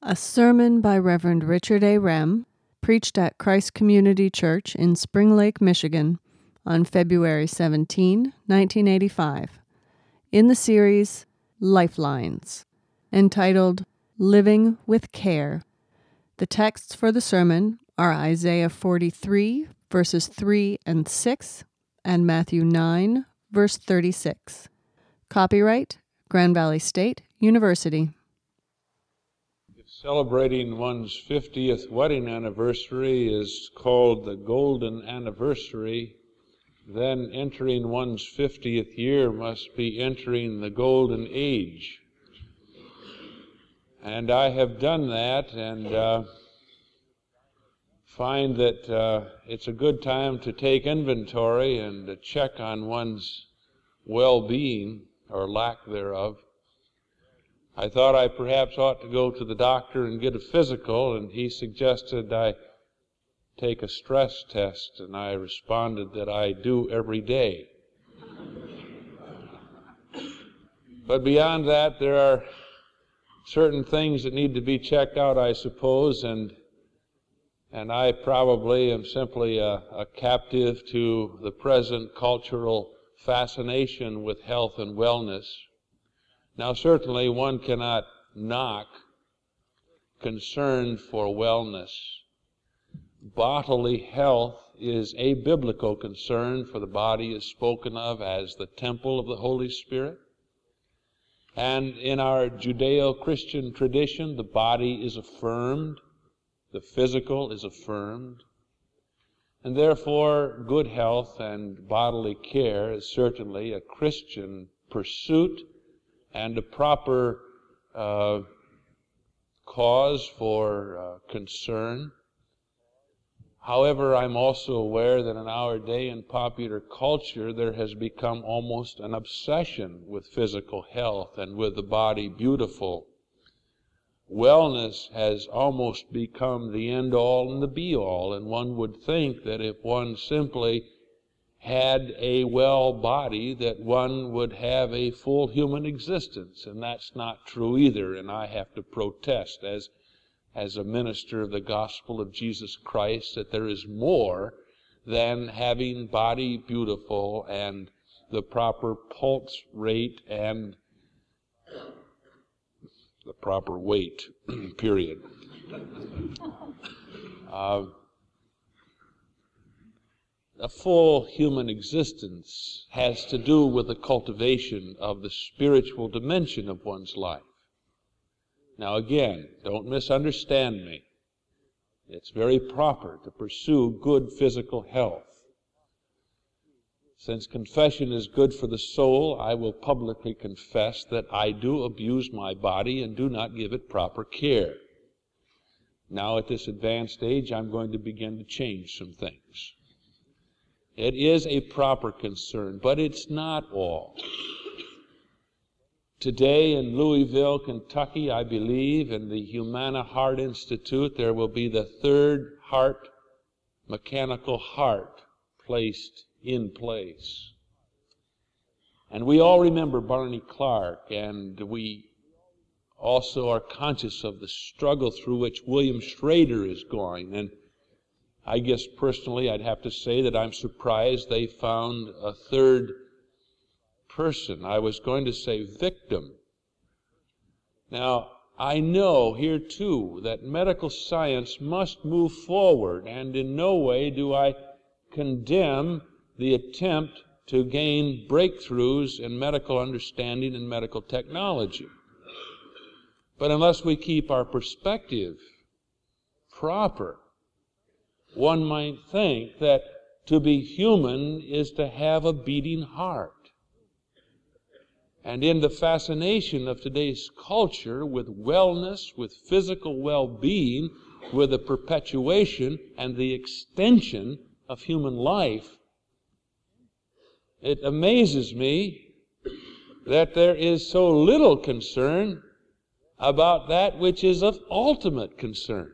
A sermon by Reverend Richard A. Rem, preached at Christ Community Church in Spring Lake, Michigan, on February 17, 1985, in the series Lifelines, entitled Living with Care. The texts for the sermon are Isaiah 43, verses 3 and 6, and Matthew 9, verse 36. Copyright, Grand Valley State University. Celebrating one's 50th wedding anniversary is called the golden anniversary. Then entering one's 50th year must be entering the golden age. And I have done that and find that it's a good time to take inventory and to check on one's well-being or lack thereof. I thought I perhaps ought to go to the doctor and get a physical, and he suggested I take a stress test, and I responded that I do every day. But beyond that, there are certain things that need to be checked out, I suppose, and I probably am simply a captive to the present cultural fascination with health and wellness. Now, certainly one cannot knock concern for wellness. Bodily health is a biblical concern, for the body is spoken of as the temple of the Holy Spirit. And in our Judeo-Christian tradition, the body is affirmed, the physical is affirmed, and therefore good health and bodily care is certainly a Christian pursuit and a proper cause for concern. However, I'm also aware that in our day in popular culture, there has become almost an obsession with physical health and with the body beautiful. Wellness has almost become the end-all and the be-all, and one would think that if one simply had a well body, that one would have a full human existence, and that's not true either, and I have to protest as a minister of the gospel of Jesus Christ that there is more than having body beautiful and the proper pulse rate and the proper weight, period. A full human existence has to do with the cultivation of the spiritual dimension of one's life. Now again, don't misunderstand me. It's very proper to pursue good physical health. Since confession is good for the soul, I will publicly confess that I do abuse my body and do not give it proper care. Now at this advanced age, I'm going to begin to change some things. It is a proper concern, but it's not all. Today in Louisville, Kentucky, I believe, in the Humana Heart Institute, there will be the third mechanical heart placed in place. And we all remember Barney Clark, and we also are conscious of the struggle through which William Schrader is going. And I guess personally I'd have to say that I'm surprised they found a third person. I was going to say victim. Now, I know here too that medical science must move forward, and in no way do I condemn the attempt to gain breakthroughs in medical understanding and medical technology. But unless we keep our perspective proper, one might think that to be human is to have a beating heart. And in the fascination of today's culture with wellness, with physical well-being, with the perpetuation and the extension of human life, it amazes me that there is so little concern about that which is of ultimate concern.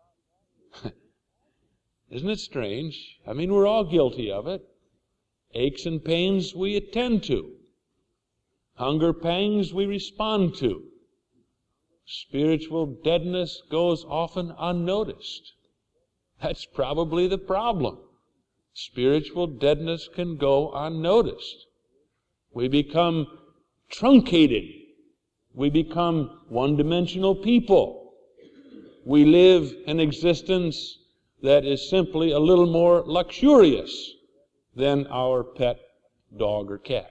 Isn't it strange? I mean, we're all guilty of it. Aches and pains we attend to. Hunger pangs we respond to. Spiritual deadness goes often unnoticed. That's probably the problem. Spiritual deadness can go unnoticed. We become truncated. We become one-dimensional people. We live an existence that is simply a little more luxurious than our pet dog or cat.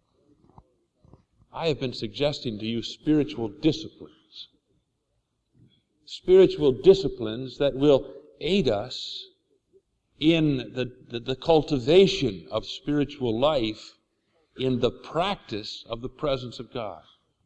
I have been suggesting to you spiritual disciplines. Spiritual disciplines that will aid us in the cultivation of spiritual life, in the practice of the presence of God.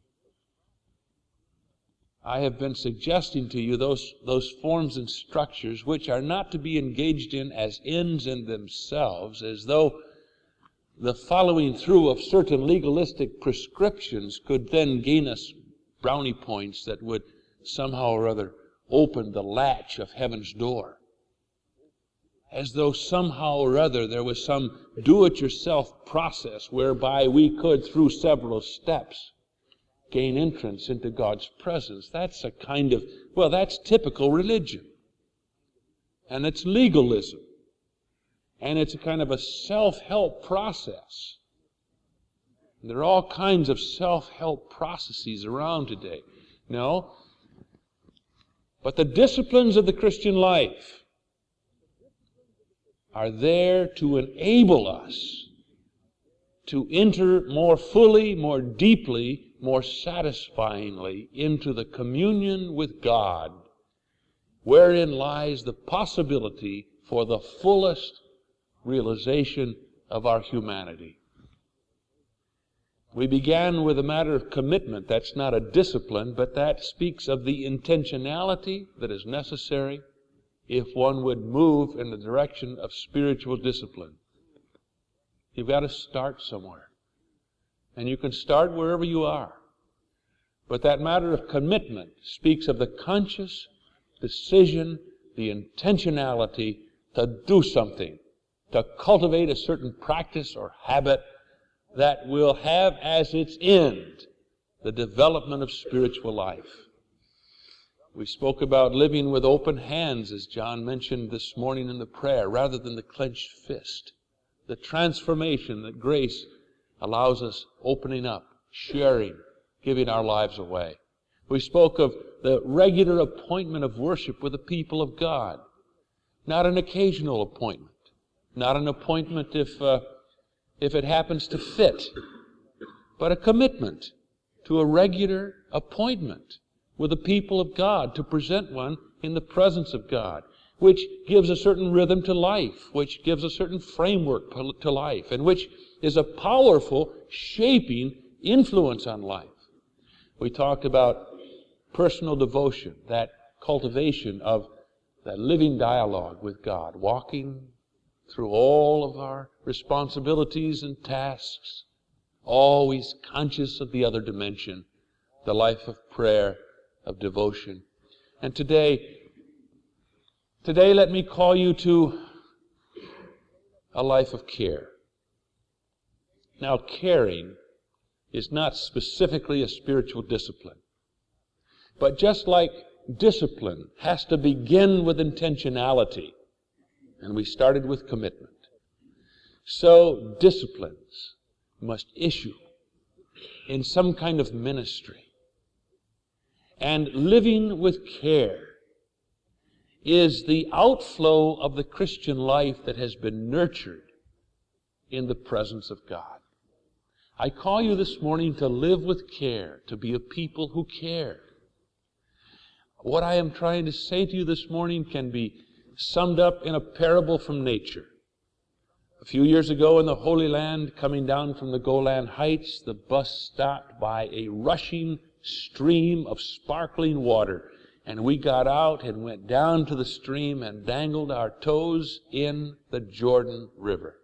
I have been suggesting to you those forms and structures which are not to be engaged in as ends in themselves, as though the following through of certain legalistic prescriptions could then gain us brownie points that would somehow or other open the latch of heaven's door. As though somehow or other there was some do-it-yourself process whereby we could, through several steps, gain entrance into God's presence. That's a kind of, that's typical religion. And it's legalism. And it's a kind of a self-help process. And there are all kinds of self-help processes around today. No. But the disciplines of the Christian life are there to enable us to enter more fully, more deeply, more satisfyingly into the communion with God, wherein lies the possibility for the fullest realization of our humanity. We began with a matter of commitment. That's not a discipline, but that speaks of the intentionality that is necessary if one would move in the direction of spiritual discipline. You've got to start somewhere. And you can start wherever you are. But that matter of commitment speaks of the conscious decision, the intentionality to do something, to cultivate a certain practice or habit that will have as its end the development of spiritual life. We spoke about living with open hands, as John mentioned this morning in the prayer, rather than the clenched fist. The transformation that grace allows us opening up, sharing, giving our lives away. We spoke of the regular appointment of worship with the people of God. Not an occasional appointment. Not an appointment if it happens to fit, but a commitment to a regular appointment with the people of God, to present one in the presence of God, which gives a certain rhythm to life, which gives a certain framework to life, and which is a powerful shaping influence on life. We talked about personal devotion, that cultivation of that living dialogue with God, walking through all of our responsibilities and tasks, always conscious of the other dimension, the life of prayer, of devotion. And today let me call you to a life of care. Now, caring is not specifically a spiritual discipline. But just like discipline has to begin with intentionality, and we started with commitment, so disciplines must issue in some kind of ministry. And living with care is the outflow of the Christian life that has been nurtured in the presence of God. I call you this morning to live with care, to be a people who care. What I am trying to say to you this morning can be summed up in a parable from nature. A few years ago in the Holy Land, coming down from the Golan Heights, the bus stopped by a rushing stream of sparkling water. And we got out and went down to the stream and dangled our toes in the Jordan River.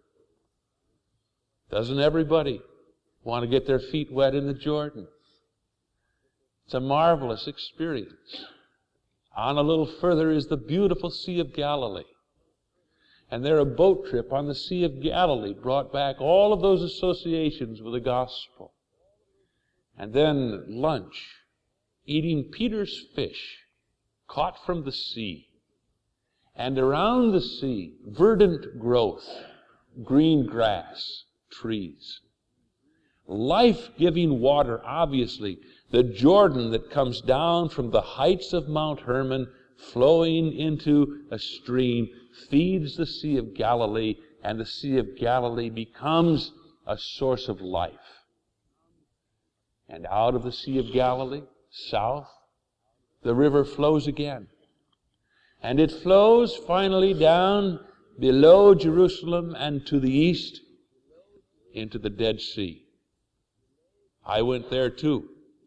Doesn't everybody want to get their feet wet in the Jordan? It's a marvelous experience. On a little further is the beautiful Sea of Galilee. And there a boat trip on the Sea of Galilee brought back all of those associations with the gospel. And then lunch eating Peter's fish, caught from the sea. And around the sea, verdant growth, green grass, trees. Life-giving water, obviously. The Jordan that comes down from the heights of Mount Hermon, flowing into a stream, feeds the Sea of Galilee, and the Sea of Galilee becomes a source of life. And out of the Sea of Galilee, south, the river flows again. And it flows finally down below Jerusalem and to the east into the Dead Sea. I went there too.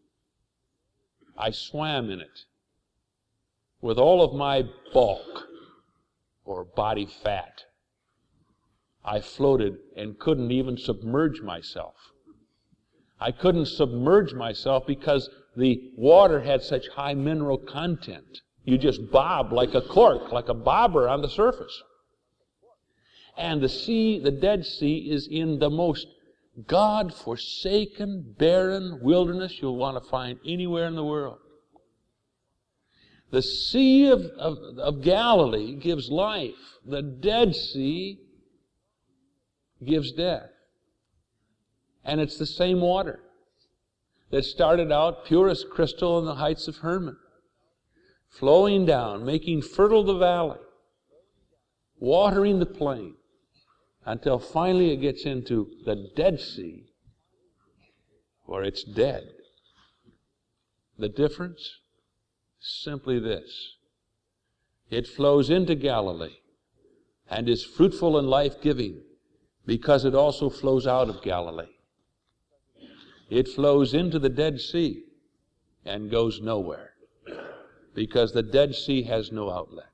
I swam in it with all of my bulk or body fat. I floated and couldn't even submerge myself. I couldn't submerge myself because the water had such high mineral content. You just bob like a cork, like a bobber on the surface. And the sea, the Dead Sea, is in the most God-forsaken, barren wilderness you'll want to find anywhere in the world. The Sea of Galilee gives life. The Dead Sea gives death. And it's the same water that started out pure as crystal in the heights of Hermon, flowing down, making fertile the valley, watering the plain, until finally it gets into the Dead Sea, where it's dead. The difference? Simply this. It flows into Galilee and is fruitful and life-giving because it also flows out of Galilee. It flows into the Dead Sea and goes nowhere because the Dead Sea has no outlet.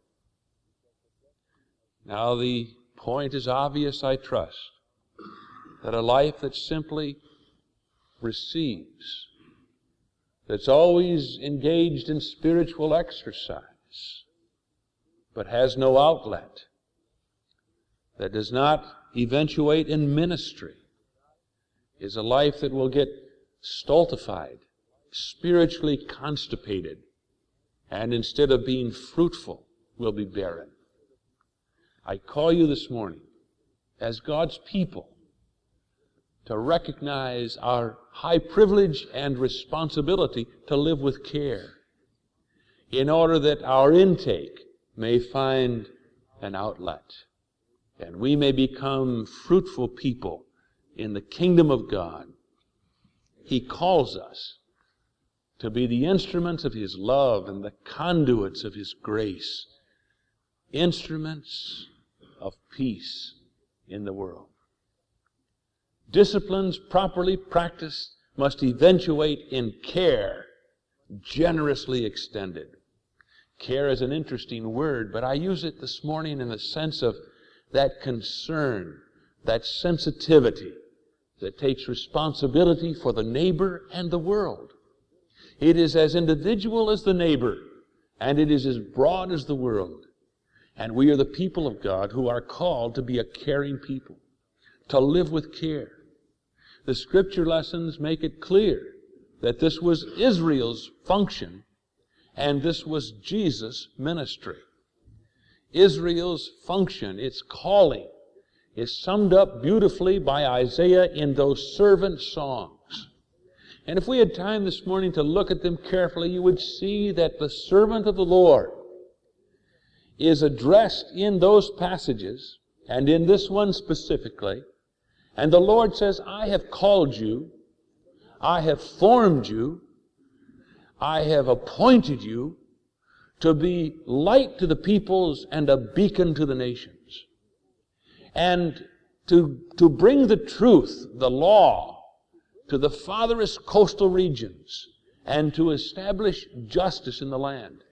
Now the point is obvious, I trust, that a life that simply receives, that's always engaged in spiritual exercise, but has no outlet, that does not eventuate in ministry, is a life that will get stultified, spiritually constipated, and instead of being fruitful, will be barren. I call you this morning, as God's people, to recognize our high privilege and responsibility to live with care, in order that our intake may find an outlet, and we may become fruitful people in the kingdom of God. He calls us to be the instruments of His love and the conduits of His grace, instruments of peace in the world. Disciplines properly practiced must eventuate in care, generously extended. Care is an interesting word, but I use it this morning in the sense of that concern, that sensitivity that takes responsibility for the neighbor and the world. It is as individual as the neighbor, and it is as broad as the world. And we are the people of God who are called to be a caring people, to live with care. The scripture lessons make it clear that this was Israel's function, and this was Jesus' ministry. Israel's function, its calling, is summed up beautifully by Isaiah in those servant songs. And if we had time this morning to look at them carefully, you would see that the servant of the Lord is addressed in those passages, and in this one specifically. And the Lord says, I have called you, I have formed you, I have appointed you to be light to the peoples and a beacon to the nations. And to bring the truth, the law, to the farthest coastal regions, and to establish justice in the land.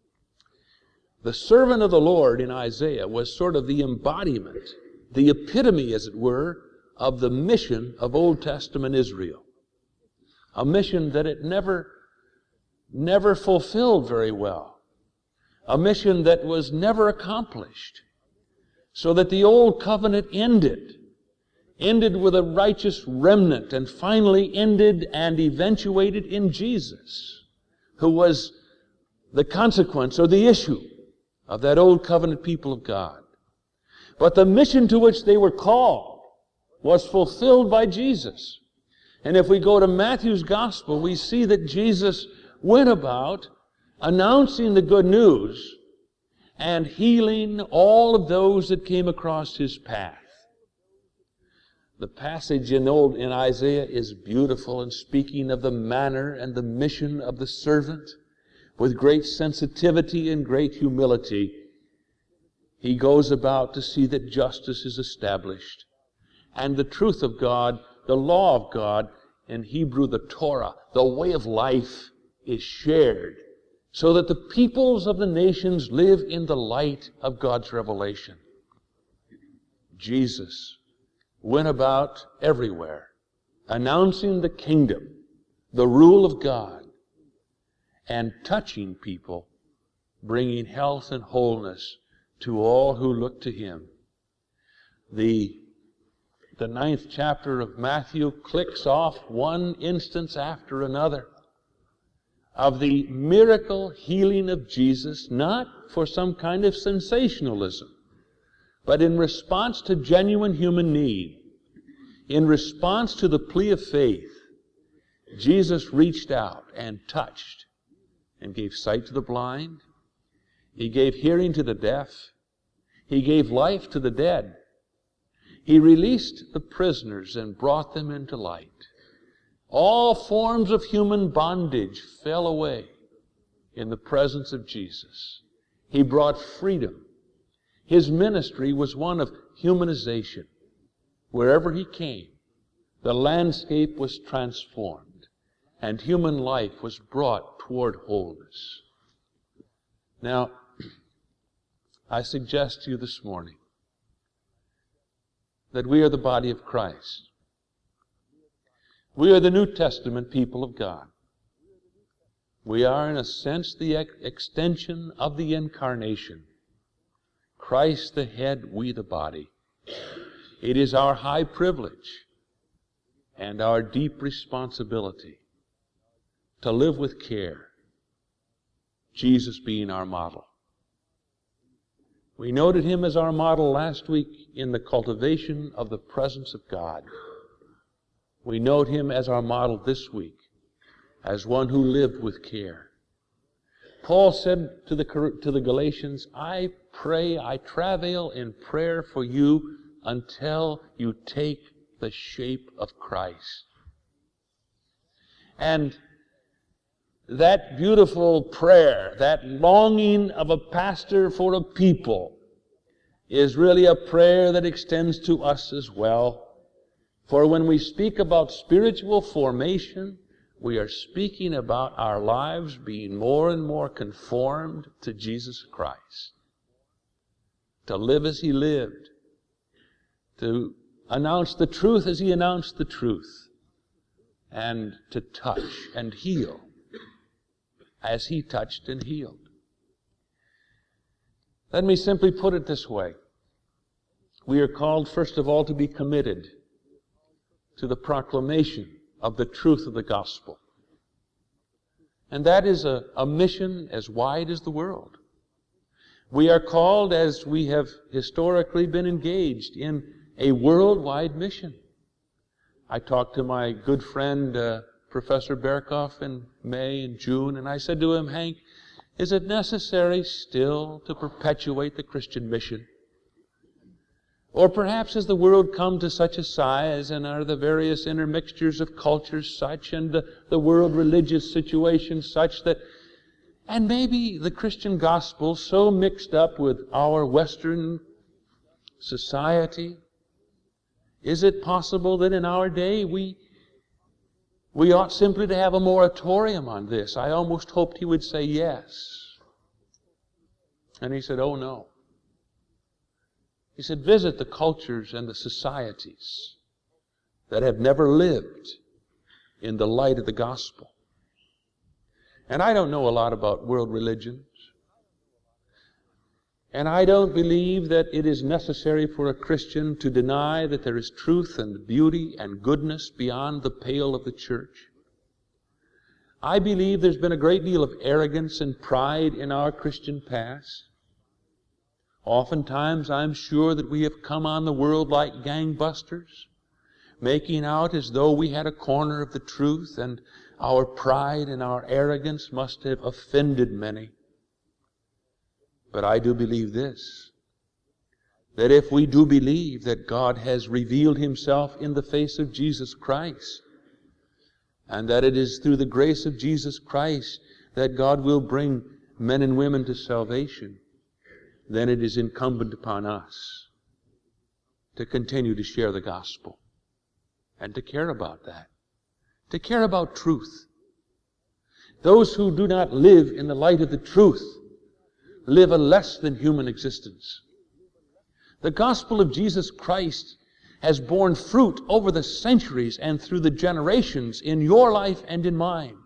The servant of the Lord in Isaiah was sort of the embodiment, the epitome, as it were, of the mission of Old Testament Israel. A mission that it never fulfilled very well. A mission that was never accomplished. So that the old covenant ended with a righteous remnant, and finally ended and eventuated in Jesus, who was the consequence or the issue of that old covenant people of God. But the mission to which they were called was fulfilled by Jesus. And if we go to Matthew's Gospel, we see that Jesus went about announcing the good news and healing all of those that came across his path. The passage in Isaiah is beautiful in speaking of the manner and the mission of the servant. With great sensitivity and great humility, he goes about to see that justice is established and the truth of God, the law of God, in Hebrew the Torah, the way of life, is shared so that the peoples of the nations live in the light of God's revelation. Jesus went about everywhere announcing the kingdom, the rule of God, and touching people, bringing health and wholeness to all who look to him. The 9th chapter of Matthew clicks off one instance after another of the miracle healing of Jesus, not for some kind of sensationalism, but in response to genuine human need. In response to the plea of faith, Jesus reached out and touched and gave sight to the blind. He gave hearing to the deaf. He gave life to the dead. He released the prisoners and brought them into light. All forms of human bondage fell away in the presence of Jesus. He brought freedom. His ministry was one of humanization. Wherever he came, the landscape was transformed, and human life was brought toward wholeness. Now, I suggest to you this morning that we are the body of Christ. We are the New Testament people of God. We are, in a sense, the extension of the incarnation. Christ the head, we the body. It is our high privilege and our deep responsibility to live with care, Jesus being our model. We noted him as our model last week in the cultivation of the presence of God. We note him as our model this week, as one who lived with care. Paul said to the Galatians, I pray, I travail in prayer for you until you take the shape of Christ. And that beautiful prayer, that longing of a pastor for a people, is really a prayer that extends to us as well. For when we speak about spiritual formation, we are speaking about our lives being more and more conformed to Jesus Christ. To live as he lived. To announce the truth as he announced the truth. And to touch and heal as he touched and healed. Let me simply put it this way. We are called, first of all, to be committed to the proclamation of the truth of the gospel. And that is a mission as wide as the world. We are called, as we have historically been engaged, in a worldwide mission. I talked to my good friend, Professor Berkoff, in May and June, and I said to him, Hank, is it necessary still to perpetuate the Christian mission? Or perhaps has the world come to such a size, and are the various intermixtures of cultures such, and the world religious situation such that, and maybe the Christian gospel so mixed up with our Western society, is it possible that in our day we ought simply to have a moratorium on this? I almost hoped he would say yes. And he said, oh no. He said, visit the cultures and the societies that have never lived in the light of the gospel. And I don't know a lot about world religions. And I don't believe that it is necessary for a Christian to deny that there is truth and beauty and goodness beyond the pale of the church. I believe there's been a great deal of arrogance and pride in our Christian past. Oftentimes, I'm sure that we have come on the world like gangbusters, making out as though we had a corner of the truth, and our pride and our arrogance must have offended many. But I do believe this, that if we do believe that God has revealed Himself in the face of Jesus Christ, and that it is through the grace of Jesus Christ that God will bring men and women to salvation, then it is incumbent upon us to continue to share the gospel and to care about that, to care about truth. Those who do not live in the light of the truth live a less than human existence. The gospel of Jesus Christ has borne fruit over the centuries and through the generations in your life and in mine.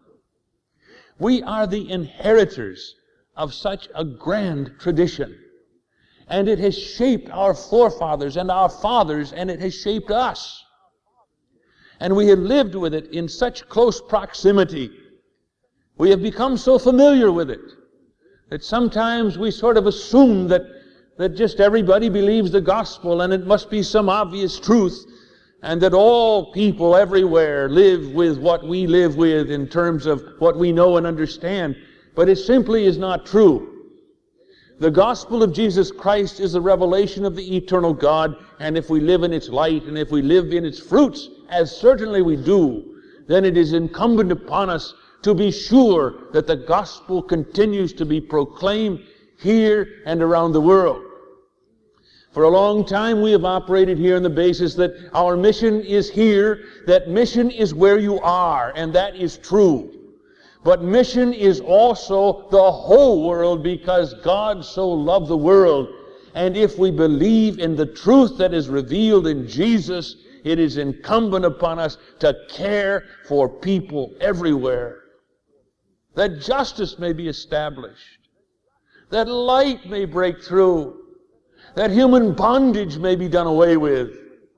We are the inheritors of such a grand tradition. And it has shaped our forefathers and our fathers, and it has shaped us. And we have lived with it in such close proximity. We have become so familiar with it that sometimes we sort of assume that just everybody believes the gospel and it must be some obvious truth, and that all people everywhere live with what we live with in terms of what we know and understand. But it simply is not true. The gospel of Jesus Christ is a revelation of the eternal God, and if we live in its light and if we live in its fruits, as certainly we do, then it is incumbent upon us to be sure that the gospel continues to be proclaimed here and around the world. For a long time we have operated here on the basis that our mission is here, that mission is where you are, and that is true. But mission is also the whole world, because God so loved the world. And if we believe in the truth that is revealed in Jesus, it is incumbent upon us to care for people everywhere. That justice may be established, that light may break through, that human bondage may be done away with,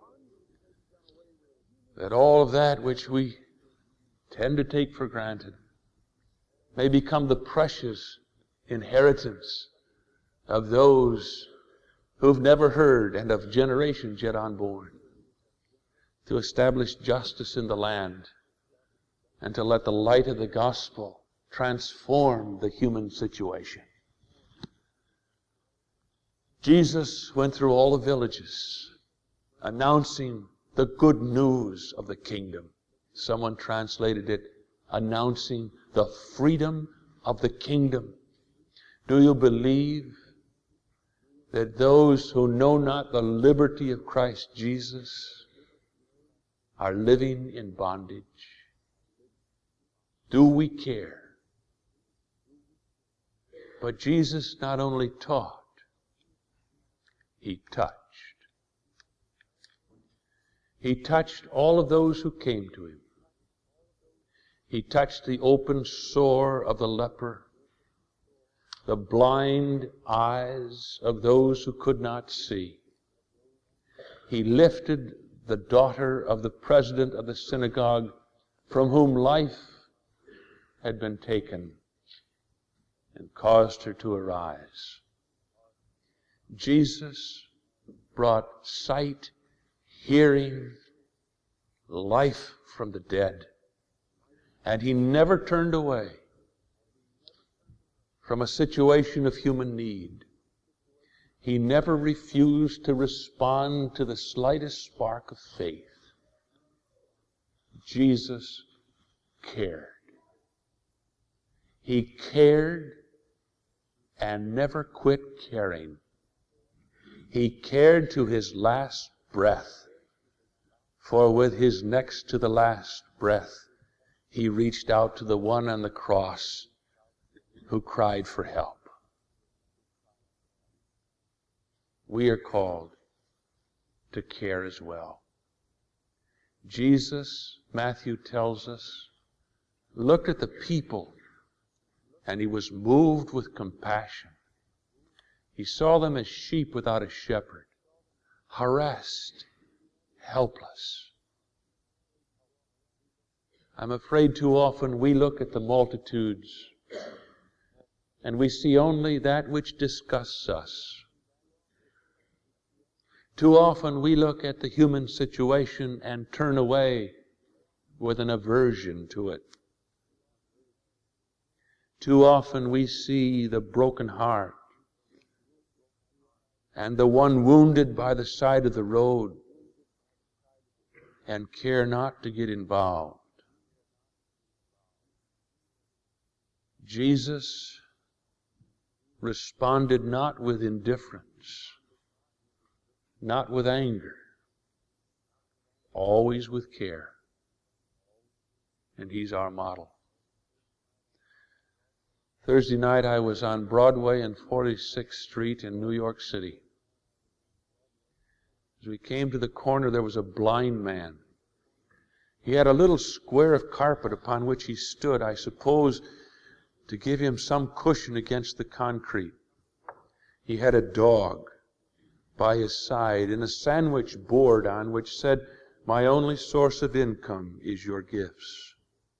that all of that which we tend to take for granted may become the precious inheritance of those who've never heard and of generations yet unborn, to establish justice in the land and to let the light of the gospel transform the human situation. Jesus went through all the villages announcing the good news of the kingdom. Someone translated it, announcing the freedom of the kingdom. Do you believe that those who know not the liberty of Christ Jesus are living in bondage? Do we care? But Jesus not only taught, He touched. He touched all of those who came to Him. He touched the open sore of the leper, the blind eyes of those who could not see. He lifted the daughter of the president of the synagogue, from whom life had been taken, and caused her to arise. Jesus brought sight, hearing, life from the dead. And He never turned away from a situation of human need. He never refused to respond to the slightest spark of faith. Jesus cared. He cared and never quit caring. He cared to His last breath, for with His next to the last breath, He reached out to the one on the cross who cried for help. We are called to care as well. Jesus, Matthew tells us, looked at the people and He was moved with compassion. He saw them as sheep without a shepherd, harassed, helpless. I'm afraid too often we look at the multitudes and we see only that which disgusts us. Too often we look at the human situation and turn away with an aversion to it. Too often we see the broken heart and the one wounded by the side of the road and care not to get involved. Jesus responded not with indifference, not with anger, always with care. And He's our model. Thursday night I was on Broadway and 46th Street in New York City. As we came to the corner, there was a blind man. He had a little square of carpet upon which he stood, I suppose, to give him some cushion against the concrete. He had a dog by his side and a sandwich board on which said, "My only source of income is your gifts."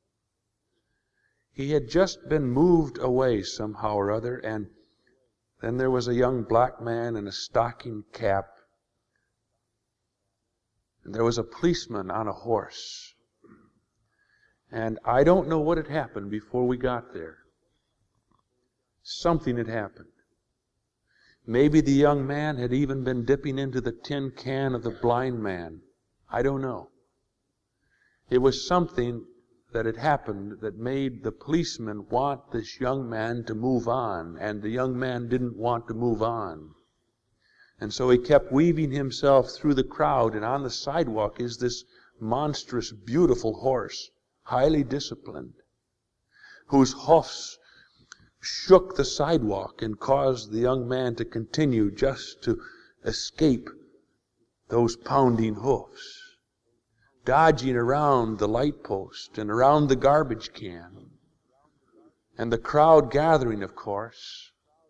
He had just been moved away somehow or other, and then there was a young black man in a stocking cap, and there was a policeman on a horse. And I don't know what had happened before we got there. Something had happened. Maybe the young man had even been dipping into the tin can of the blind man. I don't know. It was something that had happened that made the policeman want this young man to move on, and the young man didn't want to move on. And so he kept weaving himself through the crowd, and on the sidewalk is this monstrous, beautiful horse, highly disciplined, whose hoofs shook the sidewalk and caused the young man to continue just to escape those pounding hoofs, dodging around the light post and around the garbage can, and the crowd gathering, of course,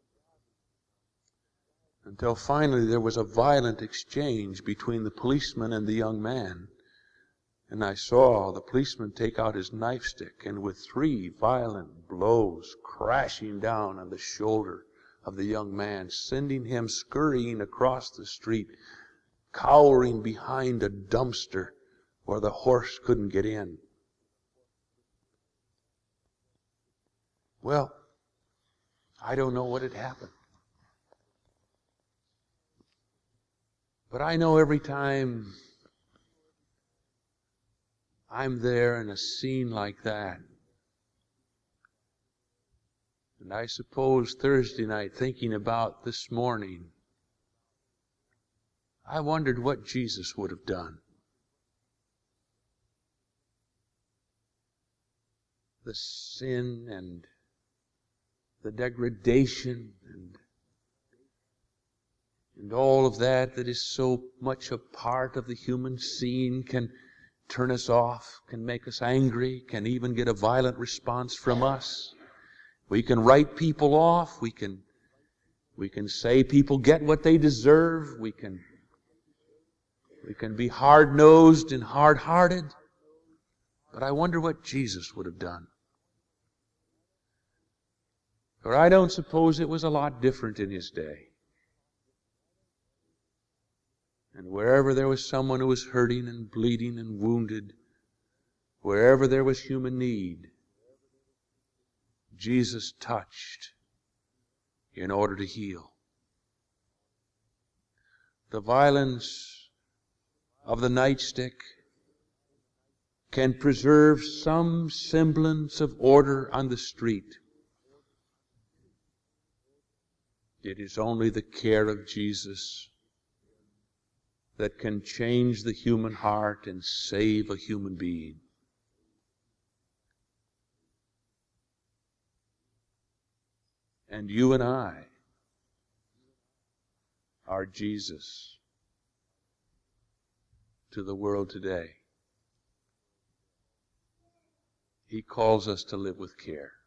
until finally there was a violent exchange between the policeman and the young man. And I saw the policeman take out his nightstick and with 3 violent blows crashing down on the shoulder of the young man, sending him scurrying across the street, cowering behind a dumpster where the horse couldn't get in. Well, I don't know what had happened. But I know every time I'm there in a scene like that, and I suppose Thursday night thinking about this morning, I wondered what Jesus would have done. The sin and the degradation and all of that is so much a part of the human scene can turn us off, can make us angry, can even get a violent response from us. We can write people off. We can say people get what they deserve. We can be hard-nosed and hard-hearted. But I wonder what Jesus would have done. For I don't suppose it was a lot different in His day. And wherever there was someone who was hurting and bleeding and wounded, wherever there was human need, Jesus touched in order to heal. The violence of the nightstick can preserve some semblance of order on the street. It is only the care of Jesus that can change the human heart and save a human being. And you and I are Jesus to the world today. He calls us to live with care.